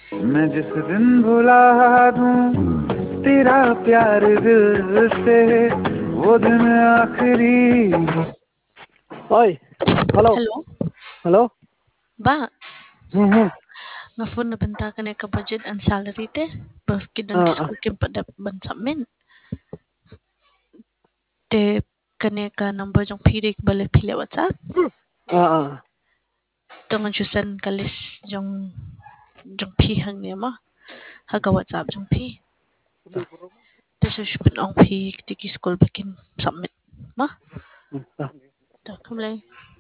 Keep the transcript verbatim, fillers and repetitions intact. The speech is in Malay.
मैं जिस दिन भुला दूं तेरा प्यार दिल से वो दिन आखिरी. Oi, halo, Hello, halo. ba? Hmm, hmm. Nga phone na banta ka na ka budget and salary te. Bakit ang Ah, ah, school kim pada bansa men. Te kane ka number jong pirik bale pile WhatsApp. ah, ah. Tungan susan kalis jong jong pi hang niya mo. Haga WhatsApp jong pi. Te suspend ang pi tiki school bakin submit. Ma? Hmm, ah. Ta kamlay.